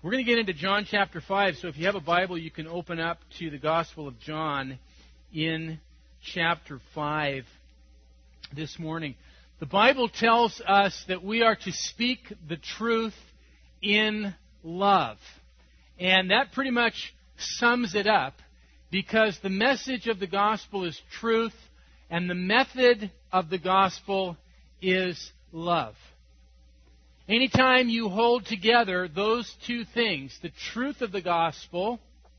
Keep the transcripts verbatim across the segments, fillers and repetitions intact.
We're going to get into John chapter five, so if you have a Bible, you can open up to the Gospel of John in chapter five this morning. The Bible tells us that we are to speak the truth in love. And that pretty much sums it up, because the message of the Gospel is truth, and the method of the Gospel is love. Anytime you hold together those two things, the truth of the gospel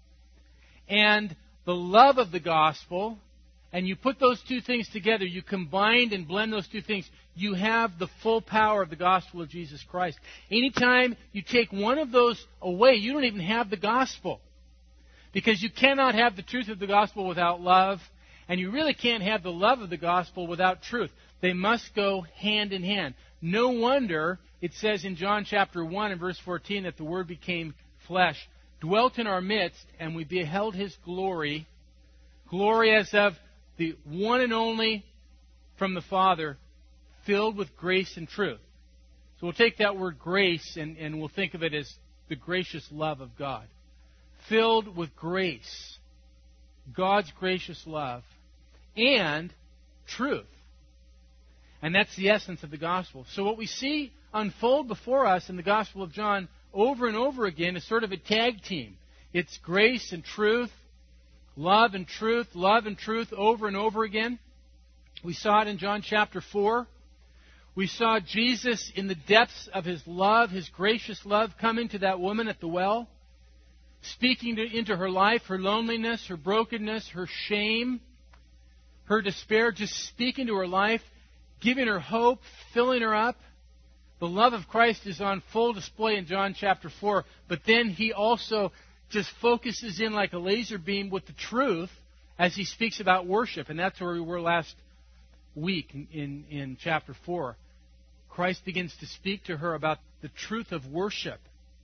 and the love of the gospel, and you put those two things together, you combine and blend those two things, you have the full power of the gospel of Jesus Christ. Anytime you take one of those away, you don't even have the gospel. Because you cannot have the truth of the gospel without love, and you really can't have the love of the gospel without truth. They must go hand in hand. No wonder it says in John chapter one and verse fourteen that the Word became flesh, dwelt in our midst, and we beheld His glory, glory as of the one and only from the Father, filled with grace and truth. So we'll take that word grace and, and we'll think of it as the gracious love of God. Filled with grace, God's gracious love, and truth. And that's the essence of the gospel. So what we see unfold before us in the Gospel of John over and over again is sort of a tag team. It's grace and truth, love and truth, love and truth over and over again. We saw it in John chapter four. We saw Jesus in the depths of His love, His gracious love, coming to that woman at the well, speaking to, into her life, her loneliness, her brokenness, her shame, her despair, just speaking to her life, giving her hope, filling her up. The love of Christ is on full display in John chapter four, but then He also just focuses in like a laser beam with the truth as He speaks about worship. And that's where we were last week in, in, in chapter four. Christ begins to speak to her about the truth of worship.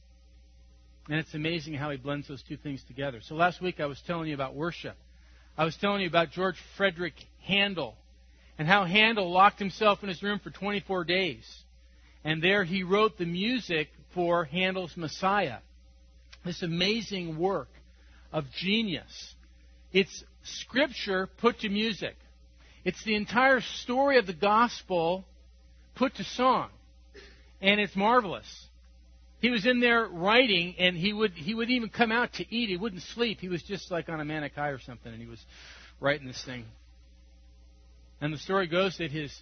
And it's amazing how He blends those two things together. So last week I was telling you about worship. I was telling you about George Frederick Handel, and how Handel locked himself in his room for twenty-four days. And there he wrote the music for Handel's Messiah. This amazing work of genius. It's Scripture put to music. It's the entire story of the gospel put to song. And it's marvelous. He was in there writing, and he would he would even come out to eat. He wouldn't sleep. He was just like on a manic high or something, and he was writing this thing. And the story goes that his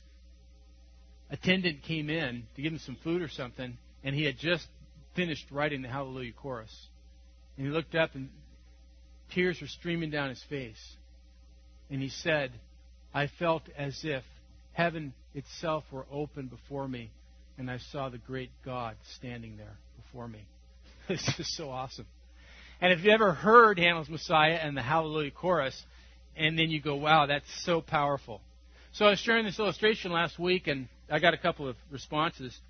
attendant came in to give him some food or something, and he had just finished writing the Hallelujah chorus. And he looked up, and tears were streaming down his face. And he said, I felt as if heaven itself were open before me, and I saw the great God standing there before me. It's just so awesome. And if you ever heard Handel's Messiah and the Hallelujah chorus, and then you go, wow, that's so powerful. So I was sharing this illustration last week, and I got a couple of responses.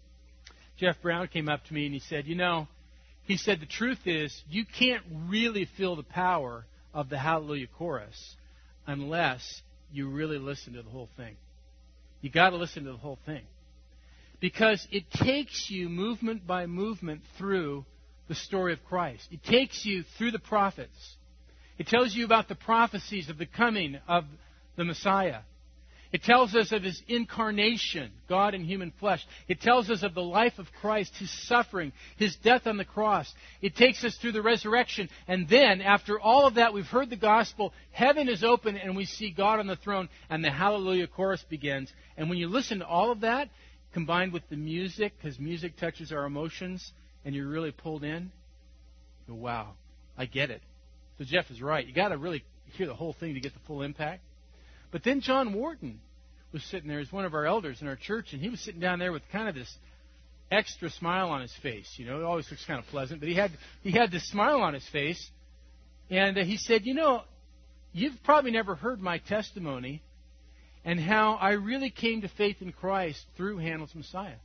Jeff Brown came up to me, and he said, you know, he said, the truth is, you can't really feel the power of the Hallelujah chorus unless you really listen to the whole thing. You got to listen to the whole thing. Because it takes you movement by movement through the story of Christ. It takes you through the prophets. It tells you about the prophecies of the coming of the Messiah. It tells us of His incarnation, God in human flesh. It tells us of the life of Christ, His suffering, His death on the cross. It takes us through the resurrection. And then, after all of that, we've heard the gospel, heaven is open, and we see God on the throne, and the Hallelujah chorus begins. And when you listen to all of that, combined with the music, because music touches our emotions, and you're really pulled in, you go, wow, I get it. So Jeff is right. You got to really hear the whole thing to get the full impact. But then John Wharton was sitting there as one of our elders in our church, and he was sitting down there with kind of this extra smile on his face. You know, it always looks kind of pleasant, but he had he had this smile on his face, and uh, he said, you know, you've probably never heard my testimony and how I really came to faith in Christ through Handel's Messiah.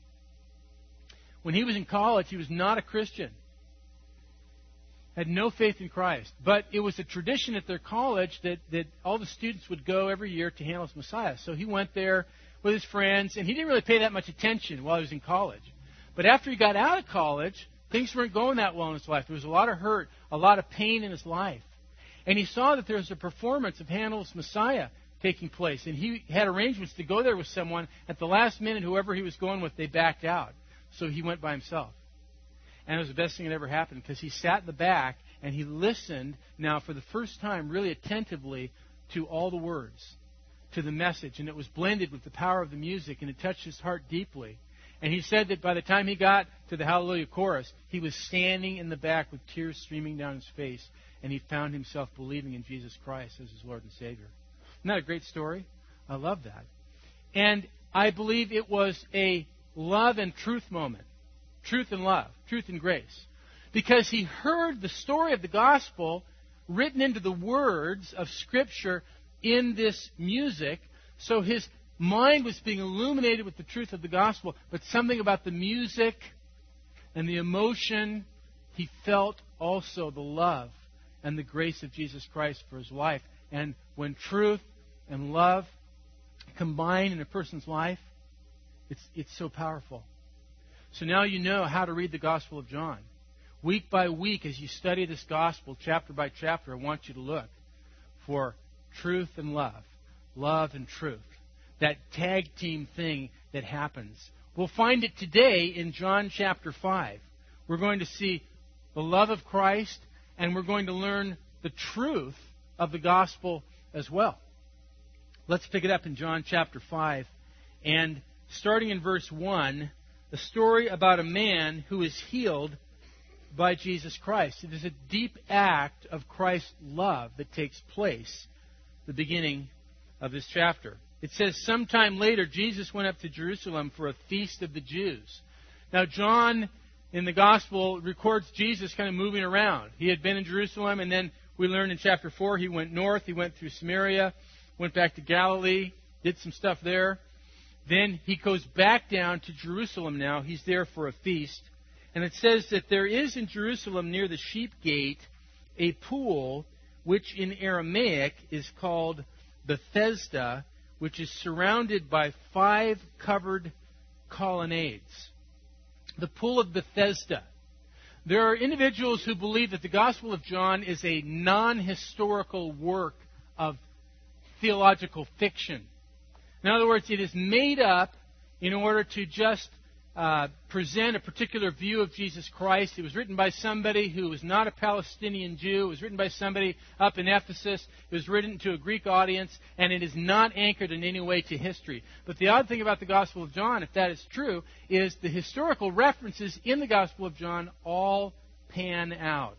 When he was in college, he was not a Christian. Had no faith in Christ. But it was a tradition at their college that, that all the students would go every year to Handel's Messiah. So he went there with his friends, and he didn't really pay that much attention while he was in college. But after he got out of college, Things weren't going that well in his life. There was a lot of hurt, a lot of pain in his life. And he saw that there was a performance of Handel's Messiah taking place. And he had arrangements to go there with someone. At the last minute, whoever he was going with, they backed out. So he went by himself. And it was the best thing that ever happened because he sat in the back and he listened now for the first time really attentively to all the words, to the message. And it was blended with the power of the music and it touched his heart deeply. And he said that by the time he got to the Hallelujah chorus, he was standing in the back with tears streaming down his face. And he found himself believing in Jesus Christ as his Lord and Savior. Isn't that a great story? I love that. And I believe it was a love and truth moment. Truth and love. Truth and grace. Because he heard the story of the gospel written into the words of Scripture in this music. So his mind was being illuminated with the truth of the gospel. But something about the music and the emotion, he felt also the love and the grace of Jesus Christ for his life. And when truth and love combine in a person's life, it's, it's so powerful. So now you know how to read the Gospel of John. Week by week, as you study this Gospel, chapter by chapter, I want you to look for truth and love, love and truth, that tag team thing that happens. We'll find it today in John chapter five. We're going to see the love of Christ, and we're going to learn the truth of the Gospel as well. Let's pick it up in John chapter five, and starting in verse one, a story about a man who is healed by Jesus Christ. It is a deep act of Christ's love that takes place at the beginning of this chapter. It says, sometime later, Jesus went up to Jerusalem for a feast of the Jews. Now, John, in the Gospel, records Jesus kind of moving around. He had been in Jerusalem, and then we learn in chapter four, he went north, he went through Samaria, went back to Galilee, did some stuff there. Then he goes back down to Jerusalem now. He's there for a feast. And it says that there is in Jerusalem near the sheep gate a pool which in Aramaic is called Bethesda, which is surrounded by five covered colonnades. The pool of Bethesda. There are individuals who believe that the Gospel of John is a non-historical work of theological fiction. In other words, it is made up in order to just uh, present a particular view of Jesus Christ. It was written by somebody who was not a Palestinian Jew. It was written by somebody up in Ephesus. It was written to a Greek audience, and it is not anchored in any way to history. But the odd thing about the Gospel of John, if that is true, is the historical references in the Gospel of John all pan out.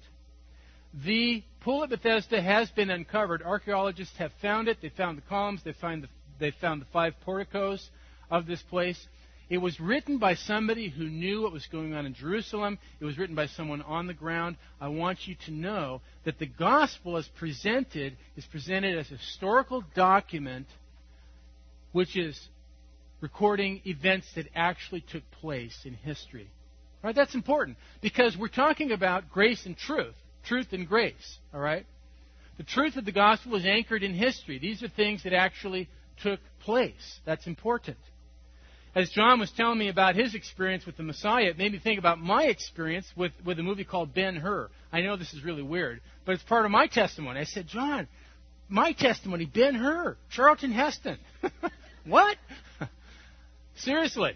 The pool of Bethesda has been uncovered. Archaeologists have found it. They found the columns. They found the They found the five porticos of this place. It was written by somebody who knew what was going on in Jerusalem. It was written by someone on the ground. I want you to know that the gospel as presented is presented as a historical document which is recording events that actually took place in history. All right, that's important because we're talking about grace and truth, truth and grace. All right? The truth of the gospel is anchored in history. These are things that actually took place. That's important. As John was telling me about his experience with the Messiah, it made me think about my experience with, with a movie called Ben-Hur. I know this is really weird, but it's part of my testimony. I said, John, my testimony, Ben-Hur, Charlton Heston. What? Seriously.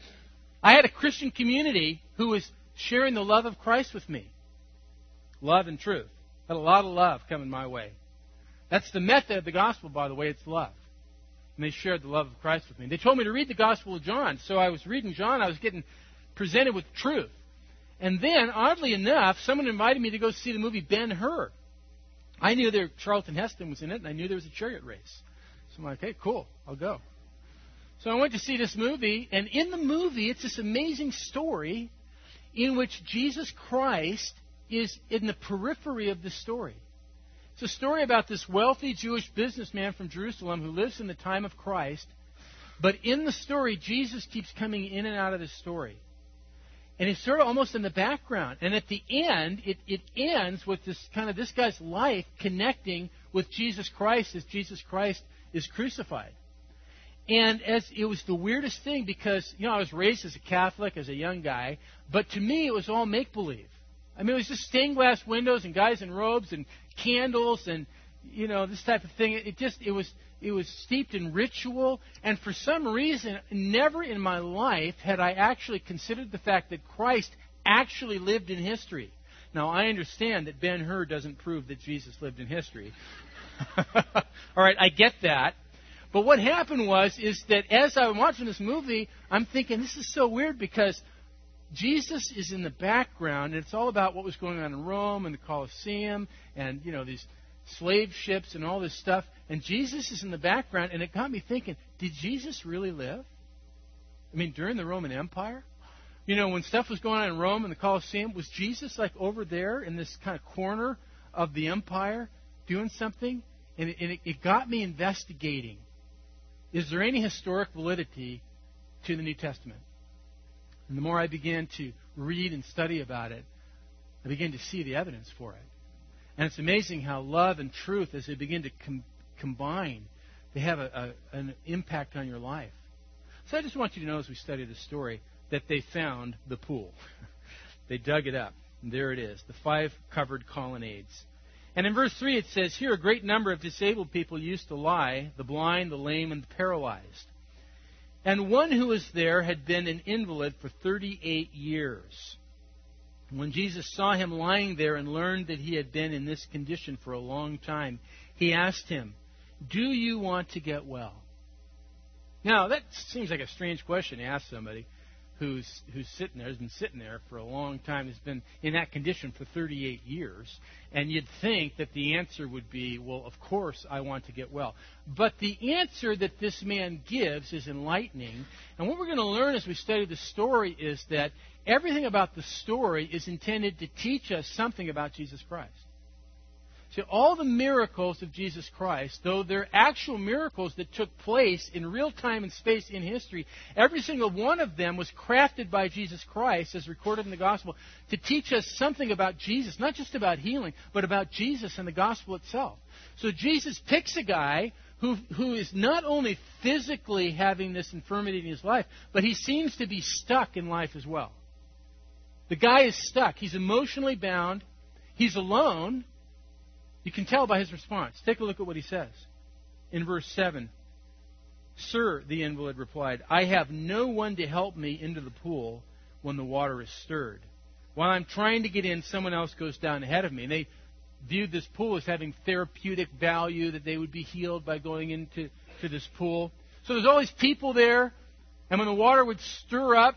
I had a Christian community who was sharing the love of Christ with me. Love and truth. Had a lot of love coming my way. That's the method of the gospel, by the way. It's love. And they shared the love of Christ with me. They told me to read the Gospel of John. So I was reading John. I was getting presented with truth. And then, oddly enough, someone invited me to go see the movie Ben-Hur. I knew there Charlton Heston was in it, and I knew there was a chariot race. So I'm like, hey, cool, I'll go. So I went to see this movie, and in the movie, it's this amazing story in which Jesus Christ is in the periphery of the story. It's a story about this wealthy Jewish businessman from Jerusalem who lives in the time of Christ. But in the story, Jesus keeps coming in and out of the story. And it's sort of almost in the background. And at the end, it, it ends with this kind of this guy's life connecting with Jesus Christ as Jesus Christ is crucified. And as it was the weirdest thing because, you know, I was raised as a Catholic, as a young guy, but to me it was all make-believe. I mean, it was just stained glass windows and guys in robes and candles and, you know, this type of thing. It just, it was, it was steeped in ritual. And for some reason, never in my life had I actually considered the fact that Christ actually lived in history. Now, I understand that Ben-Hur doesn't prove that Jesus lived in history. All right, I get that. But what happened was, is that as I'm watching this movie, I'm thinking, this is so weird because Jesus is in the background, and it's all about what was going on in Rome and the Colosseum and, you know, these slave ships and all this stuff. And Jesus is in the background, and it got me thinking, did Jesus really live? I mean, during the Roman Empire? You know, when stuff was going on in Rome and the Colosseum, was Jesus like over there in this kind of corner of the empire doing something? And it, and it, it got me investigating. Is there any historic validity to the New Testament? And the more I began to read and study about it, I began to see the evidence for it. And it's amazing how love and truth, as they begin to com- combine, they have a, a, an impact on your life. So I just want you to know as we study this story that they found the pool. They dug it up. And there it is, the five covered colonnades. And in verse three it says, here a great number of disabled people used to lie, the blind, the lame, and the paralyzed. And one who was there had been an invalid for thirty-eight years. When Jesus saw him lying there and learned that he had been in this condition for a long time, he asked him, do you want to get well? Now, that seems like a strange question to ask somebody who's who's sitting there, has been sitting there for a long time, has been in that condition for thirty-eight years. And you'd think that the answer would be, well, of course I want to get well. But the answer that this man gives is enlightening. And what we're going to learn as we study the story is that everything about the story is intended to teach us something about Jesus Christ. See, all the miracles of Jesus Christ, though they're actual miracles that took place in real time and space in history, every single one of them was crafted by Jesus Christ, as recorded in the Gospel, to teach us something about Jesus, not just about healing, but about Jesus and the Gospel itself. So Jesus picks a guy who, who is not only physically having this infirmity in his life, but he seems to be stuck in life as well. The guy is stuck. He's emotionally bound. He's alone. You can tell by his response. Take a look at what he says. In verse seven, Sir, the invalid replied, I have no one to help me into the pool when the water is stirred. While I'm trying to get in, someone else goes down ahead of me. And they viewed this pool as having therapeutic value, that they would be healed by going into to this pool. So there's all these people there, and when the water would stir up,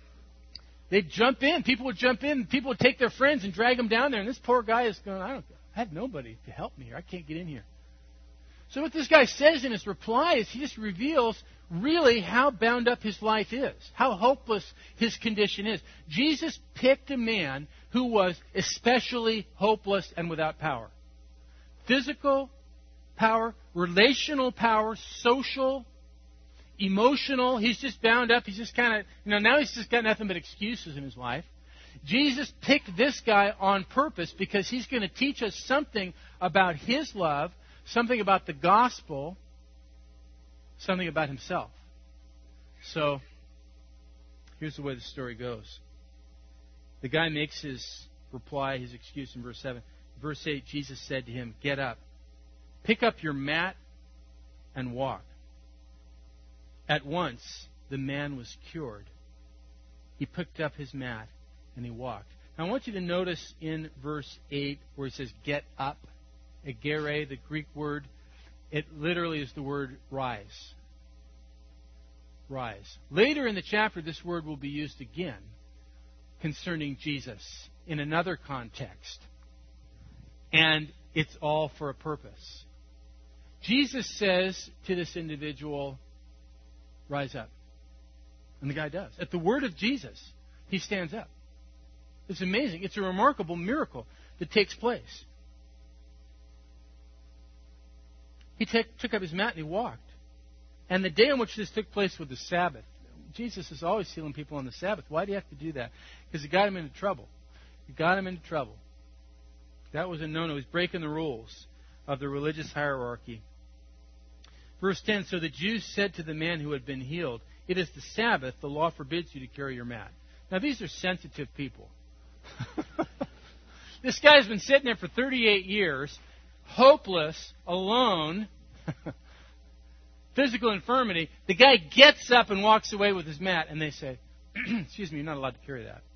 they'd jump in. People would jump in. People would take their friends and drag them down there. And this poor guy is going, I don't I have nobody to help me here. I can't get in here. So what this guy says in his reply is he just reveals really how bound up his life is, how hopeless his condition is. Jesus picked a man who was especially hopeless and without power. Physical power, relational power, social, emotional. He's just bound up. He's just kind of, you know, now he's just got nothing but excuses in his life. Jesus picked this guy on purpose because he's going to teach us something about his love, something about the gospel, something about himself. So, here's the way the story goes. The guy makes his reply, his excuse in verse seven. Verse eight, Jesus said to him, get up, pick up your mat, and walk. At once, the man was cured. He picked up his mat and he walked. Now I want you to notice in verse eight where it says get up, egere, the Greek word, it literally is the word rise. Rise. Later in the chapter this word will be used again concerning Jesus in another context. And it's all for a purpose. Jesus says to this individual, rise up. And the guy does. At the word of Jesus, he stands up. It's amazing. It's a remarkable miracle that takes place. He t- took up his mat and he walked. And the day on which this took place was the Sabbath. Jesus is always healing people on the Sabbath. Why do you have to do that? Because it got him into trouble. It got him into trouble. That was a no-no. He's breaking the rules of the religious hierarchy. Verse ten, so the Jews said to the man who had been healed, it is the Sabbath, the law forbids you to carry your mat. Now these are sensitive people. This guy's been sitting there for thirty-eight years, hopeless, alone, physical infirmity. The guy gets up and walks away with his mat, and they say, excuse me, you're not allowed to carry that.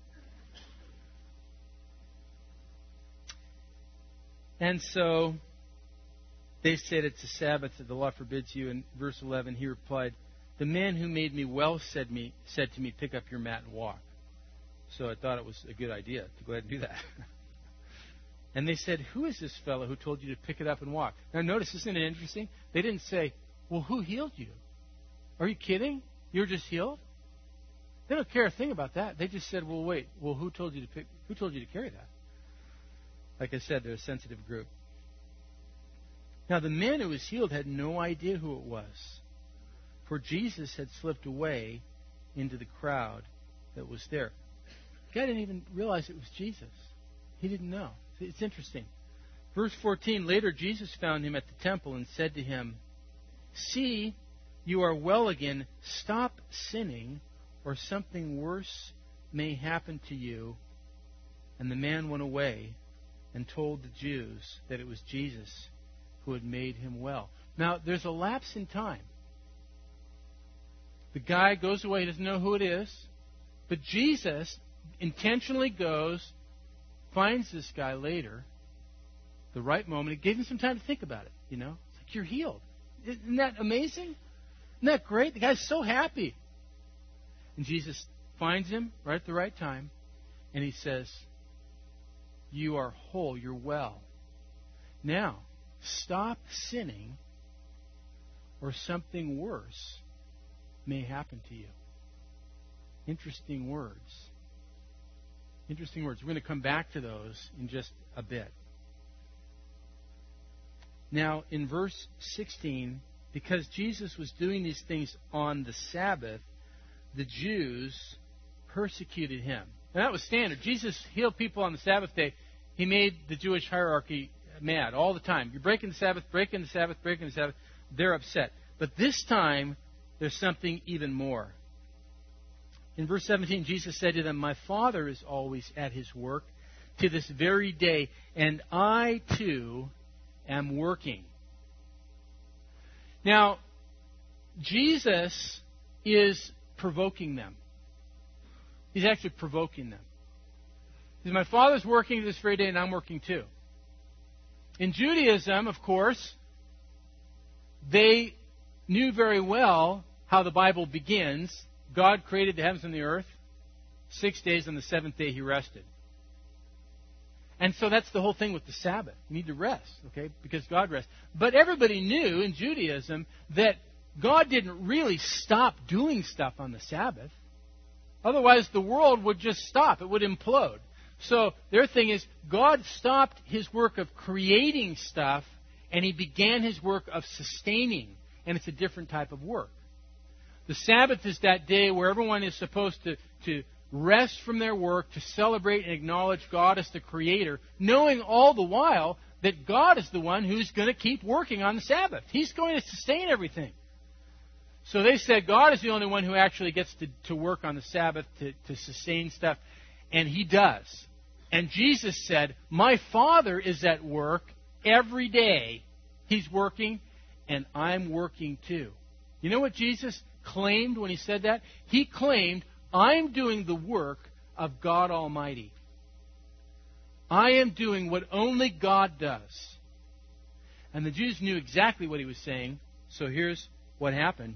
And so they said it's a Sabbath that the law forbids you. In verse eleven, he replied, the man who made me well said me said to me, pick up your mat and walk. So I thought it was a good idea to go ahead and do that. And they said, who is this fellow who told you to pick it up and walk? Now notice, isn't it interesting? They didn't say, well, who healed you? Are you kidding? You were just healed? They don't care a thing about that. They just said, well, wait, well, who told you to pick, who told you to carry that? Like I said, they're a sensitive group. Now, the man who was healed had no idea who it was, for Jesus had slipped away into the crowd that was there. The guy didn't even realize it was Jesus. He didn't know. It's interesting. Verse fourteen, later Jesus found him at the temple and said to him, see, you are well again. Stop sinning, or something worse may happen to you. And the man went away and told the Jews that it was Jesus who had made him well. Now, there's a lapse in time. The guy goes away, he doesn't know who it is, but Jesus intentionally goes, finds this guy later, the right moment. It gave him some time to think about it, you know. It's like, you're healed. Isn't that amazing? Isn't that great? The guy's so happy. And Jesus finds him right at the right time, and he says, you are whole, you're well. Now, stop sinning, or something worse may happen to you. Interesting words. Interesting words. We're going to come back to those in just a bit. Now, in verse sixteen, because Jesus was doing these things on the Sabbath, the Jews persecuted him. And that was standard. Jesus healed people on the Sabbath day. He made the Jewish hierarchy mad all the time. You're breaking the Sabbath, breaking the Sabbath, breaking the Sabbath. They're upset. But this time, there's something even more. In verse seventeen, Jesus said to them, my Father is always at his work to this very day, and I too am working. Now, Jesus is provoking them. He's actually provoking them. He says, my Father's working this very day, and I'm working too. In Judaism, of course, they knew very well how the Bible begins. God created the heavens and the earth. Six days, on the seventh day He rested. And so that's the whole thing with the Sabbath. You need to rest, okay, because God rests. But everybody knew in Judaism that God didn't really stop doing stuff on the Sabbath. Otherwise, the world would just stop. It would implode. So their thing is, God stopped His work of creating stuff, and He began His work of sustaining. And it's a different type of work. The Sabbath is that day where everyone is supposed to, to rest from their work, to celebrate and acknowledge God as the Creator, knowing all the while that God is the one who's going to keep working on the Sabbath. He's going to sustain everything. So they said God is the only one who actually gets to, to work on the Sabbath to, to sustain stuff. And He does. And Jesus said, my Father is at work every day. He's working, and I'm working too. You know what Jesus claimed when He said that? He claimed, I'm doing the work of God Almighty. I am doing what only God does. And the Jews knew exactly what He was saying. So here's what happened.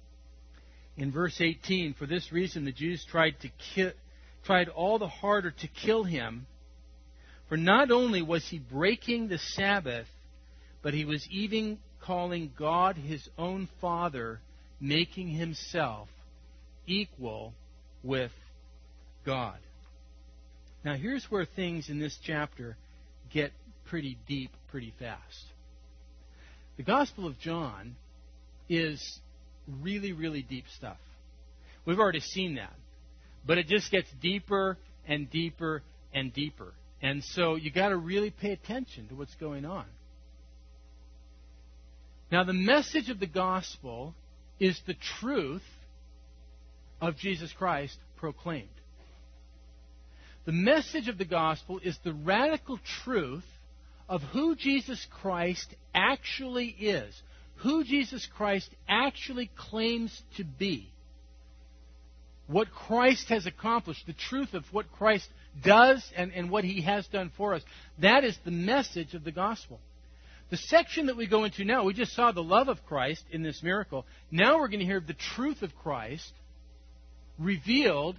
In verse eighteen, for this reason the Jews tried to kill, tried all the harder to kill Him. For not only was He breaking the Sabbath, but He was even calling God His own Father, making Himself equal with God. Now here's where things in this chapter get pretty deep pretty fast. The Gospel of John is really, really deep stuff. We've already seen that. But it just gets deeper and deeper and deeper. And so you got to really pay attention to what's going on. Now, the message of the gospel is the truth of Jesus Christ proclaimed. The message of the gospel is the radical truth of who Jesus Christ actually is, who Jesus Christ actually claims to be, what Christ has accomplished, the truth of what Christ does and, and what He has done for us. That is the message of the gospel. The section that we go into now, we just saw the love of Christ in this miracle. Now we're going to hear the truth of Christ revealed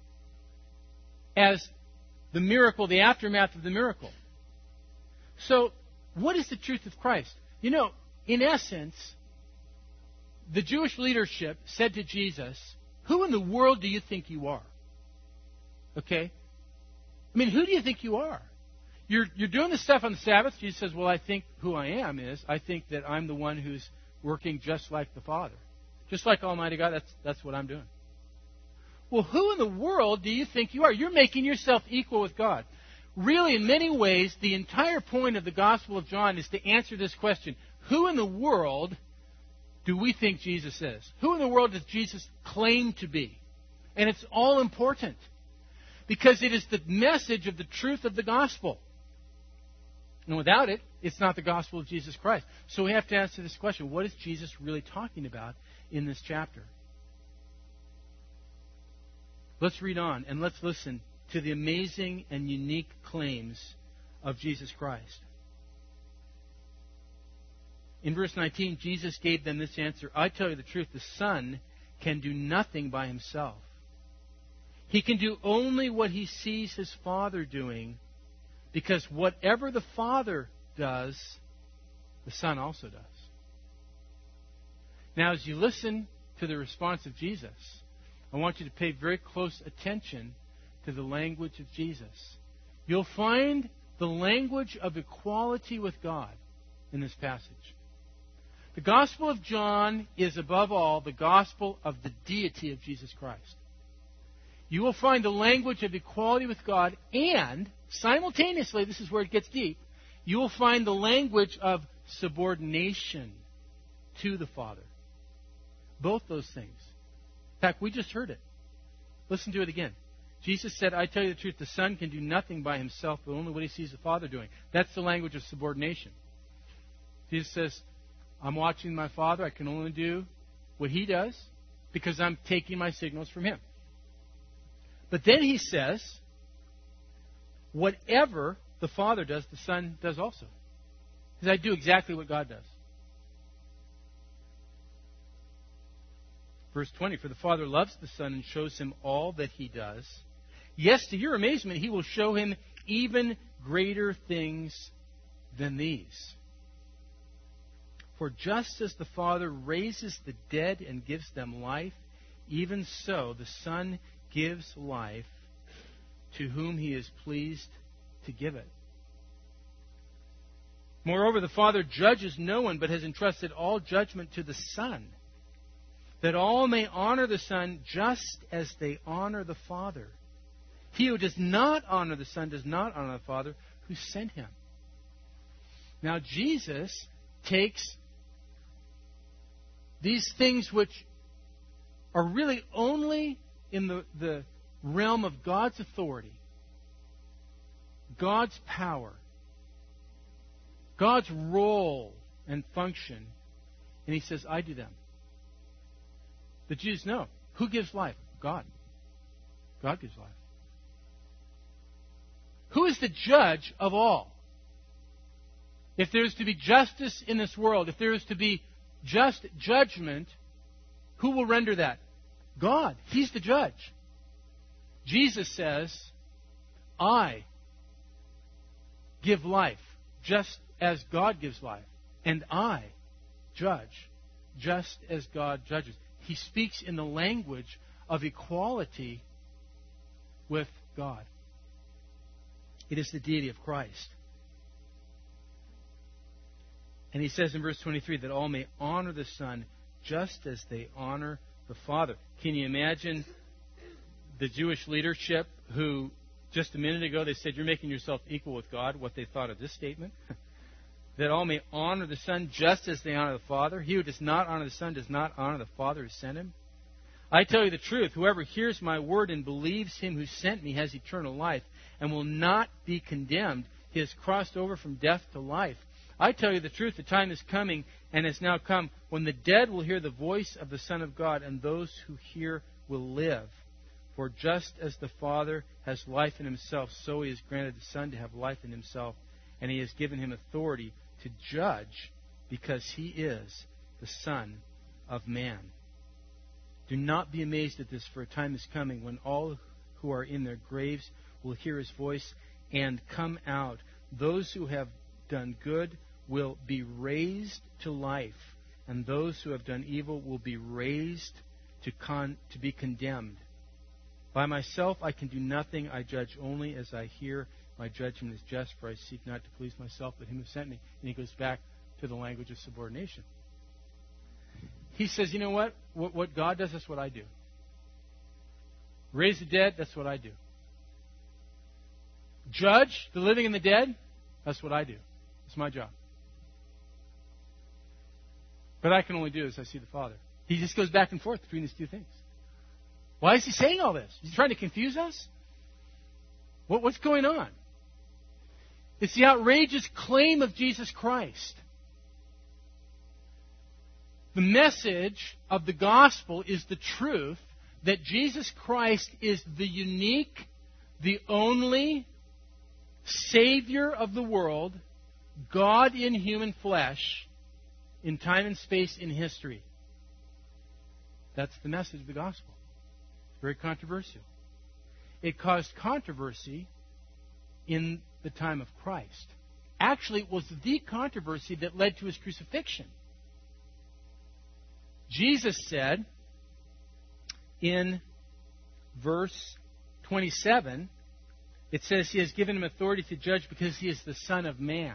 as the miracle, the aftermath of the miracle. So, what is the truth of Christ? You know, in essence, the Jewish leadership said to Jesus, "Who in the world do you think you are?" Okay? I mean, who do you think you are? You're, you're doing this stuff on the Sabbath. Jesus says, well, I think who I am is, I think that I'm the one who's working just like the Father. Just like Almighty God, that's, that's what I'm doing. Well, who in the world do you think you are? You're making yourself equal with God. Really, in many ways, the entire point of the Gospel of John is to answer this question. Who in the world do we think Jesus is? Who in the world does Jesus claim to be? And it's all important. Because it is the message of the truth of the gospel. And without it, it's not the gospel of Jesus Christ. So we have to answer this question. What is Jesus really talking about in this chapter? Let's read on and let's listen to the amazing and unique claims of Jesus Christ. In verse nineteen, Jesus gave them this answer. I tell you the truth, the Son can do nothing by Himself. He can do only what He sees His Father doing, because whatever the Father does, the Son also does. Now, as you listen to the response of Jesus, I want you to pay very close attention to the language of Jesus. You'll find the language of equality with God in this passage. The Gospel of John is, above all, the gospel of the deity of Jesus Christ. You will find the language of equality with God, and simultaneously, this is where it gets deep, you will find the language of subordination to the Father. Both those things. In fact, we just heard it. Listen to it again. Jesus said, I tell you the truth, the Son can do nothing by Himself, but only what He sees the Father doing. That's the language of subordination. Jesus says, I'm watching my Father. I can only do what He does because I'm taking my signals from Him. But then He says, whatever the Father does, the Son does also. Because I do exactly what God does. Verse twenty, for the Father loves the Son and shows Him all that He does. Yes, to your amazement, He will show Him even greater things than these. For just as the Father raises the dead and gives them life, even so the Son gives life to whom He is pleased to give it. Moreover, the Father judges no one, but has entrusted all judgment to the Son, that all may honor the Son just as they honor the Father. He who does not honor the Son does not honor the Father who sent Him. Now, Jesus takes these things which are really only in the, the realm of God's authority, God's power, God's role and function, and He says, I do them. The Jews know. Who gives life? God. God gives life. Who is the judge of all? If there is to be justice in this world, if there is to be just judgment, who will render that? God. He's the judge. Jesus says, I give life just as God gives life. And I judge just as God judges. He speaks in the language of equality with God. It is the deity of Christ. And He says in verse twenty-three that all may honor the Son just as they honor the Father. Can you imagine the Jewish leadership who just a minute ago they said, you're making yourself equal with God, what they thought of this statement? that all may honor the Son just as they honor the Father. He who does not honor the Son does not honor the Father who sent him. I tell you the truth, whoever hears my word and believes him who sent me has eternal life and will not be condemned. He has crossed over from death to life. I tell you the truth, the time is coming and has now come when the dead will hear the voice of the Son of God, and those who hear will live. For just as the Father has life in himself, so he has granted the Son to have life in himself, and he has given him authority to judge because he is the Son of Man. Do not be amazed at this, for a time is coming when all who are in their graves will hear his voice and come out. Those who have done good will be raised to life, and those who have done evil will be raised to con- to be condemned. By myself I can do nothing. I judge only as I hear. My judgment is just, for I seek not to please myself, but him who sent me. And he goes back to the language of subordination. He says, you know what? What, what God does, that's what I do. Raise the dead, that's what I do. Judge the living and the dead, that's what I do. It's my job. But I can only do as I see the Father. He just goes back and forth between these two things. Why is he saying all this? Is he trying to confuse us? What, what's going on? It's the outrageous claim of Jesus Christ. The message of the gospel is the truth that Jesus Christ is the unique, the only Savior of the world, God in human flesh, in time and space in history. That's the message of the gospel. It's very controversial. It caused controversy in the time of Christ. Actually, it was the controversy that led to his crucifixion. Jesus said in verse twenty-seven, it says he has given him authority to judge because he is the Son of Man.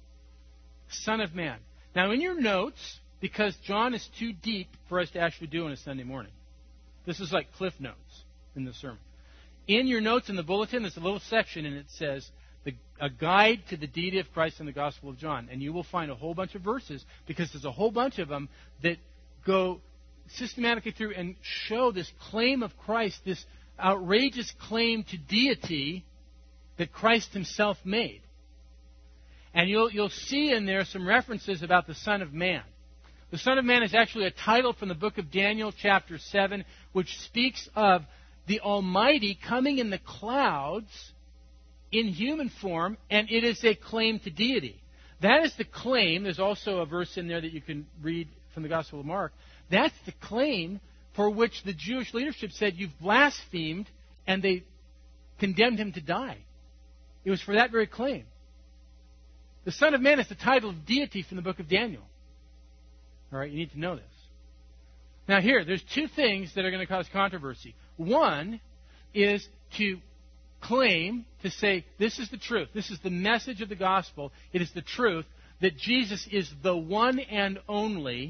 Son of Man. Now in your notes, because John is too deep for us to actually do on a Sunday morning. This is like cliff notes in the sermon. In your notes in the bulletin, there's a little section and it says, the, a guide to the deity of Christ in the Gospel of John. And you will find a whole bunch of verses, because there's a whole bunch of them that go systematically through and show this claim of Christ, this outrageous claim to deity that Christ himself made. And you'll, you'll see in there some references about the Son of Man. The Son of Man is actually a title from the book of Daniel, chapter seven, which speaks of the Almighty coming in the clouds in human form, and it is a claim to deity. That is the claim. There's also a verse in there that you can read from the Gospel of Mark. That's the claim for which the Jewish leadership said, you've blasphemed, and they condemned him to die. It was for that very claim. The Son of Man is the title of deity from the book of Daniel. All right, you need to know this. Now here, there's two things that are going to cause controversy. One is to claim, to say, this is the truth. This is the message of the gospel. It is the truth that Jesus is the one and only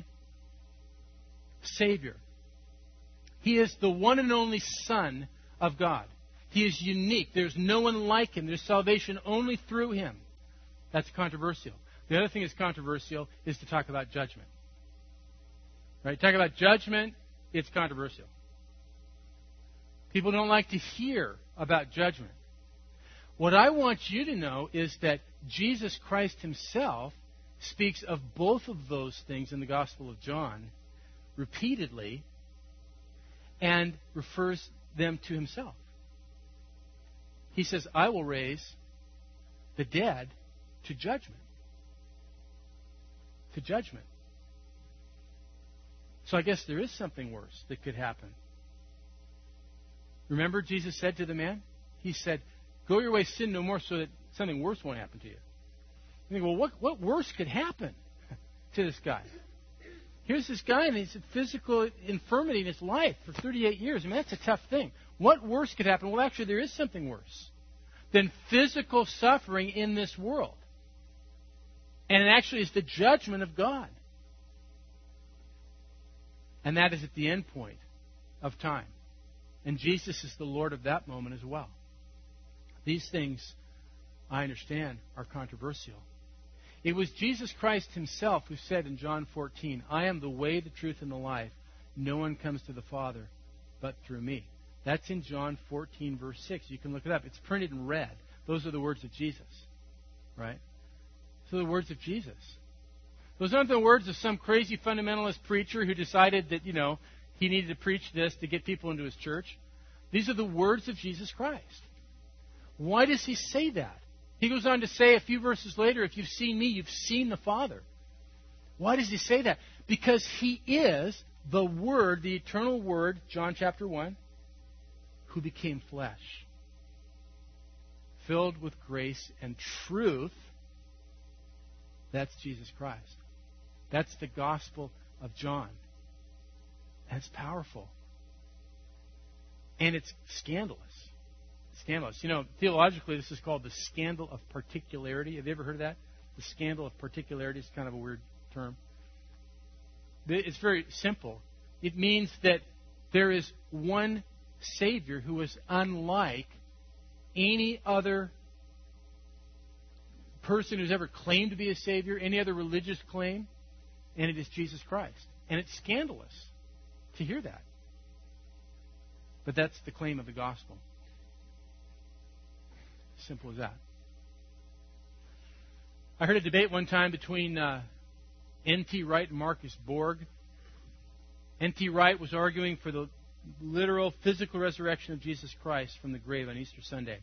Savior. He is the one and only Son of God. He is unique. There's no one like him. There's salvation only through him. That's controversial. The other thing that's controversial is to talk about judgment. Right? Talk about judgment, it's controversial. People don't like to hear about judgment. What I want you to know is that Jesus Christ himself speaks of both of those things in the Gospel of John repeatedly and refers them to himself. He says, I will raise the dead to judgment. To judgment. So I guess there is something worse that could happen. Remember Jesus said to the man? He said, go your way, sin no more, so that something worse won't happen to you. You think, well, what, what worse could happen to this guy? Here's this guy, and he's a physical infirmity in his life for thirty-eight years. I mean, that's a tough thing. What worse could happen? Well, actually, there is something worse than physical suffering in this world. And it actually is the judgment of God. And that is at the end point of time. And Jesus is the Lord of that moment as well. These things, I understand, are controversial. It was Jesus Christ himself who said in John fourteen, I am the way, the truth, and the life. No one comes to the Father but through me. That's in John fourteen, verse six. You can look it up. It's printed in red. Those are the words of Jesus. Right? So the words of Jesus. Those aren't the words of some crazy fundamentalist preacher who decided that, you know, he needed to preach this to get people into his church. These are the words of Jesus Christ. Why does he say that? He goes on to say a few verses later, if you've seen me, you've seen the Father. Why does he say that? Because he is the Word, the eternal Word, John chapter one, who became flesh, filled with grace and truth. That's Jesus Christ. That's the Gospel of John. That's powerful. And it's scandalous. Scandalous. You know, theologically, this is called the scandal of particularity. Have you ever heard of that? The scandal of particularity is kind of a weird term. It's very simple. It means that there is one Savior who is unlike any other person who's ever claimed to be a Savior, any other religious claim, and it is Jesus Christ. And it's scandalous to hear that. But that's the claim of the gospel. Simple as that. I heard a debate one time between uh, N T Wright and Marcus Borg. N T Wright was arguing for the literal physical resurrection of Jesus Christ from the grave on Easter Sunday.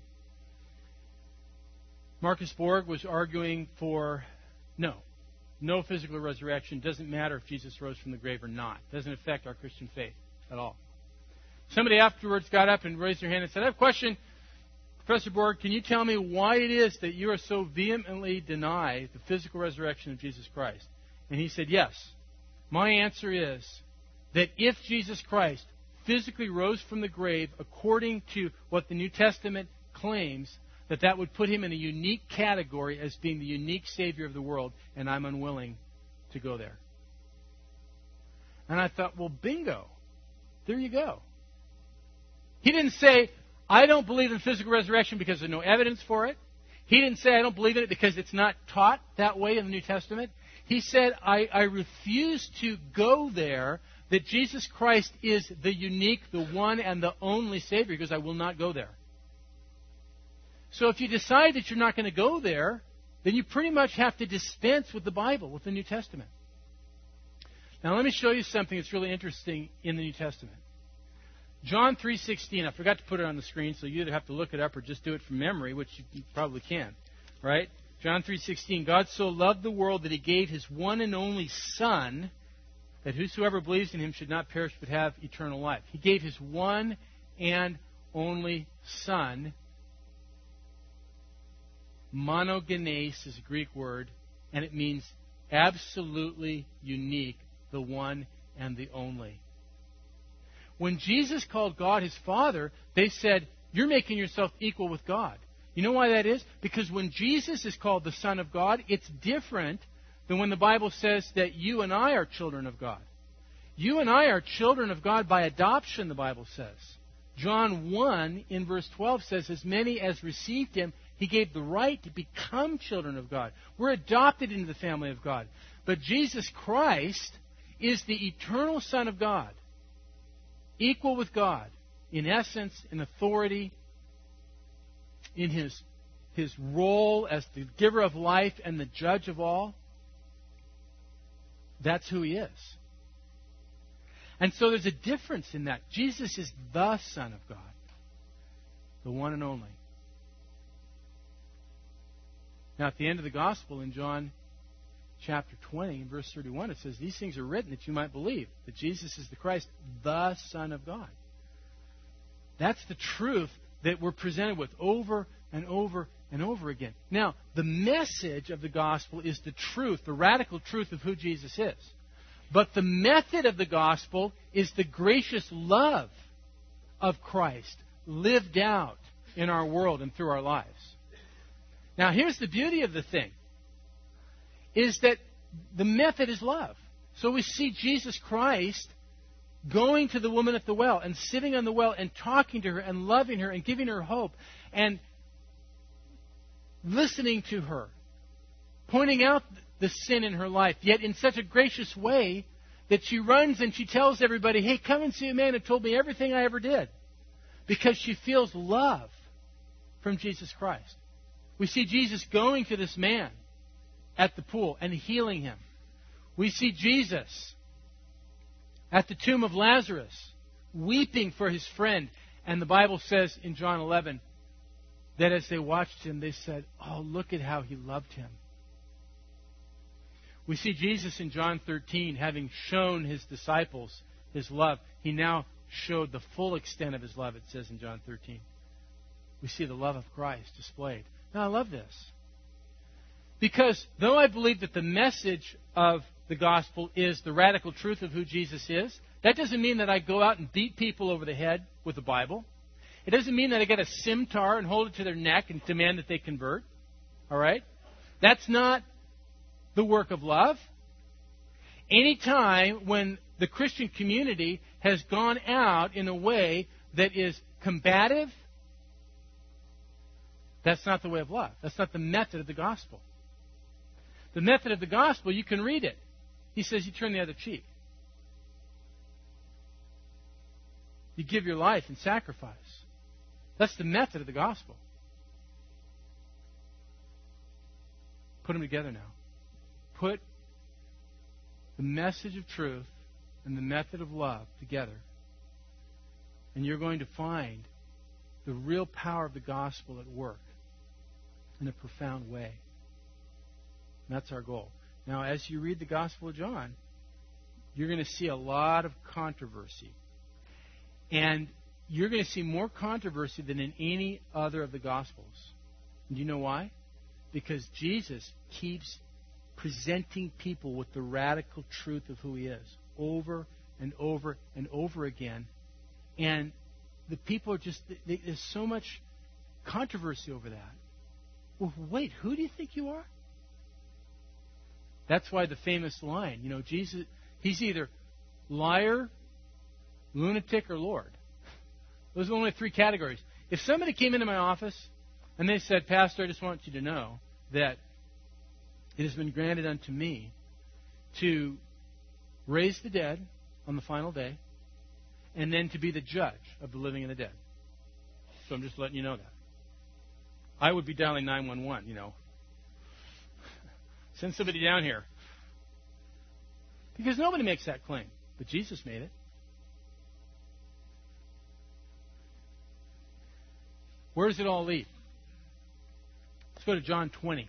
Marcus Borg was arguing for no, no physical resurrection. Doesn't matter if Jesus rose from the grave or not. Doesn't affect our Christian faith at all. Somebody afterwards got up and raised their hand and said, I have a question. Professor Borg, can you tell me why it is that you are so vehemently deny the physical resurrection of Jesus Christ? And he said, yes. My answer is that if Jesus Christ physically rose from the grave according to what the New Testament claims, that that would put him in a unique category as being the unique Savior of the world, and I'm unwilling to go there. And I thought, well, bingo. There you go. He didn't say, I don't believe in physical resurrection because there's no evidence for it. He didn't say, I don't believe in it because it's not taught that way in the New Testament. He said, I, I refuse to go there, that Jesus Christ is the unique, the one, and the only Savior, because I will not go there. So if you decide that you're not going to go there, then you pretty much have to dispense with the Bible, with the New Testament. Now let me show you something that's really interesting in the New Testament. John three sixteen. I forgot to put it on the screen, so you either have to look it up or just do it from memory, which you probably can. Right? John three sixteen. God so loved the world that He gave His one and only Son, that whosoever believes in Him should not perish but have eternal life. He gave His one and only Son. Monogenes is a Greek word, and it means absolutely unique, the one and the only. When Jesus called God His Father, they said, you're making yourself equal with God. You know why that is? Because when Jesus is called the Son of God, it's different than when the Bible says that you and I are children of God. You and I are children of God by adoption, the Bible says. John one in verse twelve says, as many as received Him, He gave the right to become children of God. We're adopted into the family of God. But Jesus Christ is the eternal Son of God, equal with God in essence, in authority, in His, his role as the giver of life and the judge of all. That's who He is. And so there's a difference in that. Jesus is the Son of God, the one and only. Now, at the end of the Gospel in John chapter twenty, verse thirty-one, it says, these things are written that you might believe that Jesus is the Christ, the Son of God. That's the truth that we're presented with over and over and over again. Now, the message of the Gospel is the truth, the radical truth of who Jesus is. But the method of the Gospel is the gracious love of Christ lived out in our world and through our lives. Now, here's the beauty of the thing, is that the method is love. So we see Jesus Christ going to the woman at the well and sitting on the well and talking to her and loving her and giving her hope and listening to her pointing out the sin in her life, yet in such a gracious way that she runs and she tells everybody, hey, come and see a man who told me everything I ever did. Because she feels love from Jesus Christ. We see Jesus going to this man at the pool and healing him. We see Jesus at the tomb of Lazarus weeping for his friend. And the Bible says in John eleven that as they watched him, they said, oh, look at how he loved him. We see Jesus in John thirteen, having shown his disciples his love, he now showed the full extent of his love, it says in John thirteen. We see the love of Christ displayed. Now, I love this. Because though I believe that the message of the gospel is the radical truth of who Jesus is, that doesn't mean that I go out and beat people over the head with the Bible. It doesn't mean that I get a scimitar and hold it to their neck and demand that they convert. All right? That's not the work of love. Any time when the Christian community has gone out in a way that is combative, that's not the way of love. That's not the method of the gospel. The method of the gospel, you can read it. He says you turn the other cheek. You give your life in sacrifice. That's the method of the gospel. Put them together now. Put the message of truth and the method of love together. And you're going to find the real power of the gospel at work in a profound way. And that's our goal. Now, as you read the Gospel of John, you're going to see a lot of controversy. And you're going to see more controversy than in any other of the Gospels. And do you know why? Because Jesus keeps presenting people with the radical truth of who He is over and over and over again. And the people are just, they, there's so much controversy over that. Well, wait, who do you think you are? That's why the famous line, you know, Jesus, He's either liar, lunatic, or Lord. Those are only three categories. If somebody came into my office and they said, Pastor, I just want you to know that it has been granted unto me to raise the dead on the final day and then to be the judge of the living and the dead. So I'm just letting you know that. I would be dialing nine one one, you know. Send somebody down here. Because nobody makes that claim. But Jesus made it. Where does it all lead? Let's go to John twenty.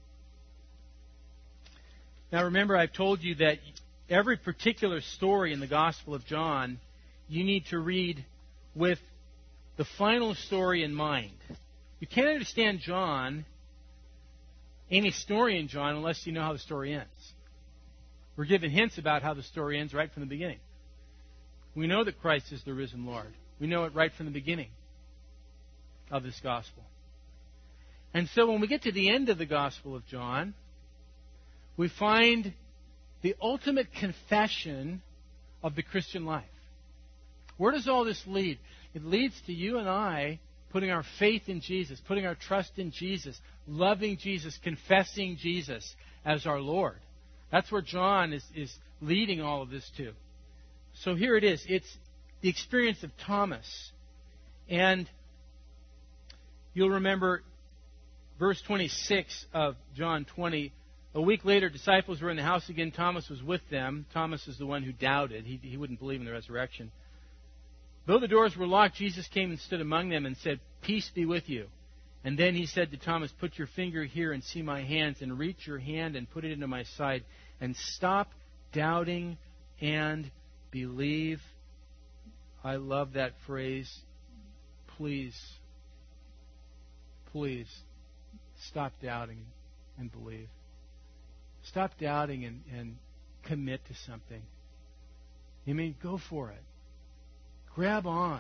Now remember, I've told you that every particular story in the Gospel of John, you need to read with the final story in mind. You can't understand John, any story in John, unless you know how the story ends. We're given hints about how the story ends right from the beginning. We know that Christ is the risen Lord. We know it right from the beginning of this Gospel. And so when we get to the end of the Gospel of John, we find the ultimate confession of the Christian life. Where does all this lead? It leads to you and I putting our faith in Jesus, putting our trust in Jesus, loving Jesus, confessing Jesus as our Lord. That's where John is, is leading all of this to. So here it is. It's the experience of Thomas. And you'll remember verse twenty-six of John twenty. A week later, disciples were in the house again. Thomas was with them. Thomas is the one who doubted. He, he wouldn't believe in the resurrection. Though the doors were locked, Jesus came and stood among them and said, Peace be with you. And then he said to Thomas, Put your finger here and see my hands, and reach your hand and put it into my side, and stop doubting and believe. I love that phrase. Please, please, stop doubting and believe. Stop doubting and, and commit to something. I mean, go for it. Grab on.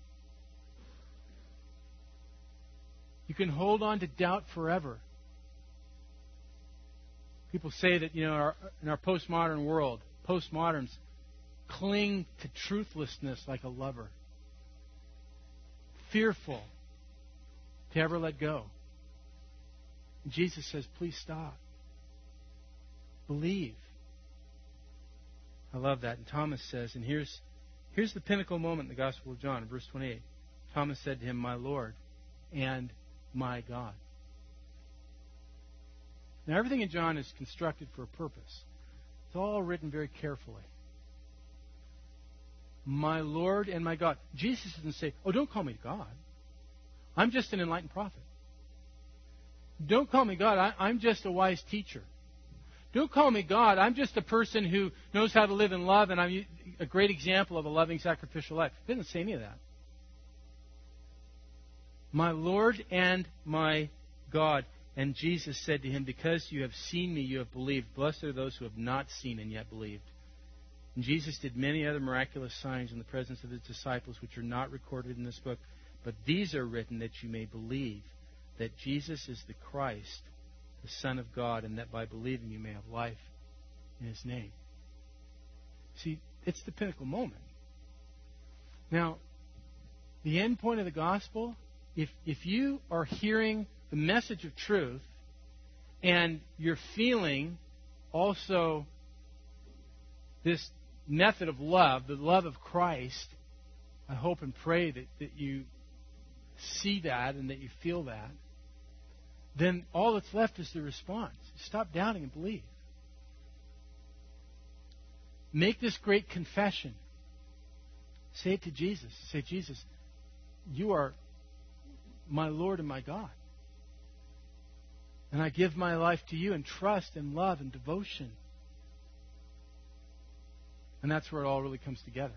You can hold on to doubt forever. People say that, you know, our, in our postmodern world, postmoderns cling to truthlessness like a lover. Fearful to ever let go. And Jesus says, please stop. believe. I love that. And Thomas says, and here's, here's the pinnacle moment in the Gospel of John, in verse twenty-eight. Thomas said to him, my Lord and my God. Now, everything in John is constructed for a purpose. It's all written very carefully. My Lord and my God. Jesus doesn't say, oh, don't call me God. I'm just an enlightened prophet. Don't call me God. I, I'm just a wise teacher. Don't call me God. I'm just a person who knows how to live in love, and I'm a great example of a loving, sacrificial life. He doesn't say any of that. My Lord and my God. And Jesus said to him, because you have seen me, you have believed. Blessed are those who have not seen and yet believed. And Jesus did many other miraculous signs in the presence of his disciples, which are not recorded in this book. But these are written that you may believe that Jesus is the Christ, the Son of God, and that by believing you may have life in his name. See, it's the pinnacle moment. Now, the end point of the gospel, if, if you are hearing the message of truth and you're feeling also this method of love, the love of Christ, I hope and pray that, that you see that and that you feel that, then all that's left is the response. Stop doubting and believe. Make this great confession. Say it to Jesus. Say, Jesus, you are my Lord and my God. And I give my life to you in trust and love and devotion. And that's where it all really comes together.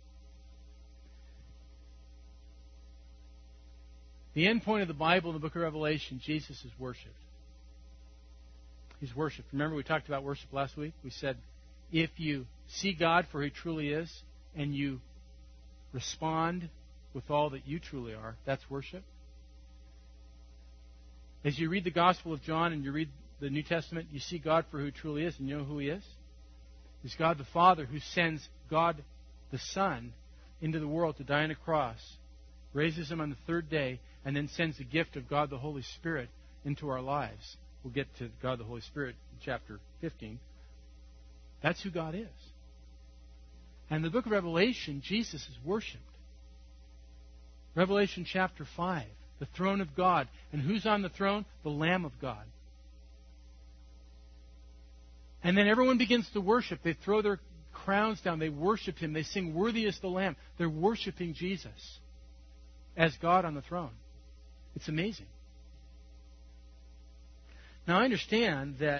The end point of the Bible in the book of Revelation, Jesus is worshipped. He's worshipped. Remember we talked about worship last week? We said, if you see God for who he truly is and you respond with all that you truly are, that's worship. As you read the Gospel of John and you read the New Testament, you see God for who he truly is, and you know who he is? He's God the Father who sends God the Son into the world to die on a cross, raises him on the third day, and then sends the gift of God the Holy Spirit into our lives. We'll get to God the Holy Spirit in chapter fifteen. That's who God is. And in the book of Revelation, Jesus is worshipped. Revelation chapter five, the throne of God. And who's on the throne? The Lamb of God. And then everyone begins to worship. They throw their crowns down. They worship him. They sing, "Worthy is the Lamb." They're worshiping Jesus as God on the throne. It's amazing. Now, I understand that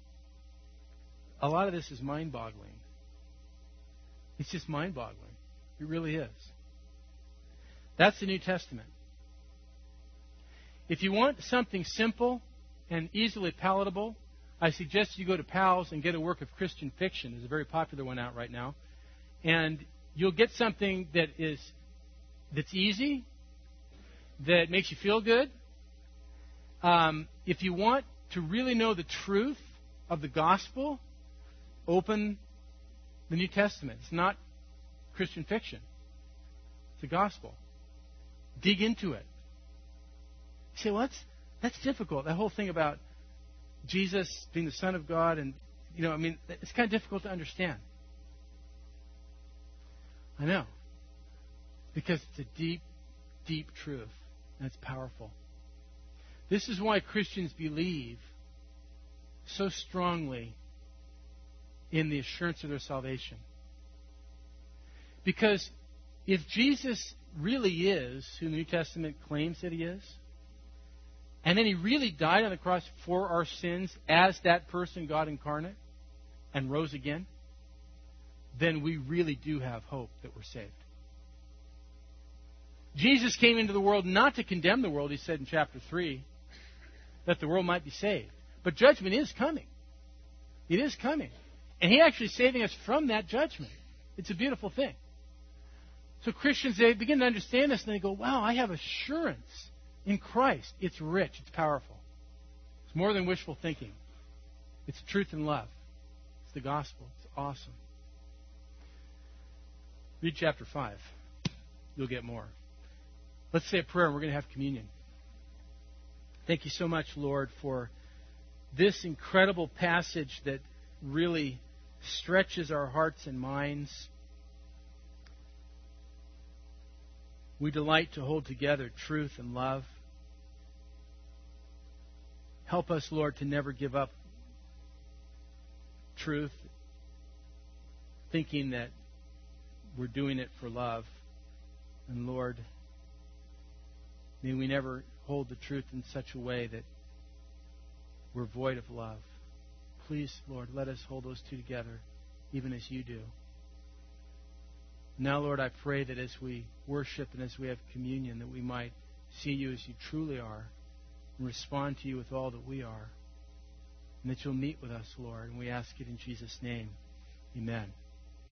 a lot of this is mind-boggling. It's just mind-boggling. It really is. That's the New Testament. If you want something simple and easily palatable, I suggest you go to Powell's and get a work of Christian fiction. There's a very popular one out right now. And you'll get something that is that's easy, that makes you feel good. Um, if you want to really know the truth of the gospel, open the New Testament. It's not Christian fiction. It's the gospel. Dig into it. You say, well, that's, that's difficult. That whole thing about Jesus being the Son of God, and, you know, I mean, it's kind of difficult to understand. I know. Because it's a deep, deep truth, and it's powerful. This is why Christians believe so strongly in the assurance of their salvation. Because if Jesus really is who the New Testament claims that he is, and then he really died on the cross for our sins as that person, God incarnate, and rose again, then we really do have hope that we're saved. Jesus came into the world not to condemn the world, he said in chapter three, that the world might be saved. But judgment is coming. It is coming. And he actually is saving us from that judgment. It's a beautiful thing. So Christians, they begin to understand this, and they go, wow, I have assurance in Christ. It's rich. It's powerful. It's more than wishful thinking. It's truth and love. It's the gospel. It's awesome. Read chapter five. You'll get more. Let's say a prayer, and we're going to have communion. Thank you so much, Lord, for this incredible passage that really stretches our hearts and minds. We delight to hold together truth and love. Help us, Lord, to never give up truth, thinking that we're doing it for love. And Lord, may we never hold the truth in such a way that we're void of love. Please, Lord, let us hold those two together, even as you do. Now, Lord, I pray that as we worship and as we have communion, that we might see you as you truly are and respond to you with all that we are. And that you'll meet with us, Lord. And we ask it in Jesus' name. Amen.